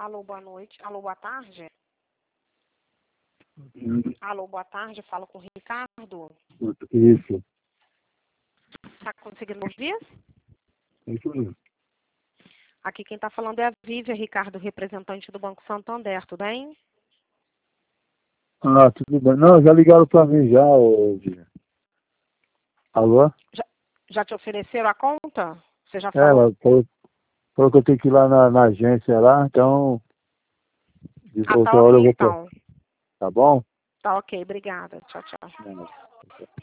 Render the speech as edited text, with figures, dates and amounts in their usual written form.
Alô, boa noite. Alô, boa tarde. Alô, boa tarde. Falo com o Ricardo. Isso. Está conseguindo ouvir? Isso mesmo. Aqui quem está falando é a Vívia, Ricardo, representante do Banco Santander, tudo bem? Ah, tudo bem. Não, já ligaram para mim já, Vívia. Alô? Já te ofereceram a conta? Você já Ela falou? falou que eu tenho que ir lá na agência lá, então, de Ah, outra tá hora eu ok, vou... então. Tá bom? Tá ok, obrigada. Tchau, tchau. Não.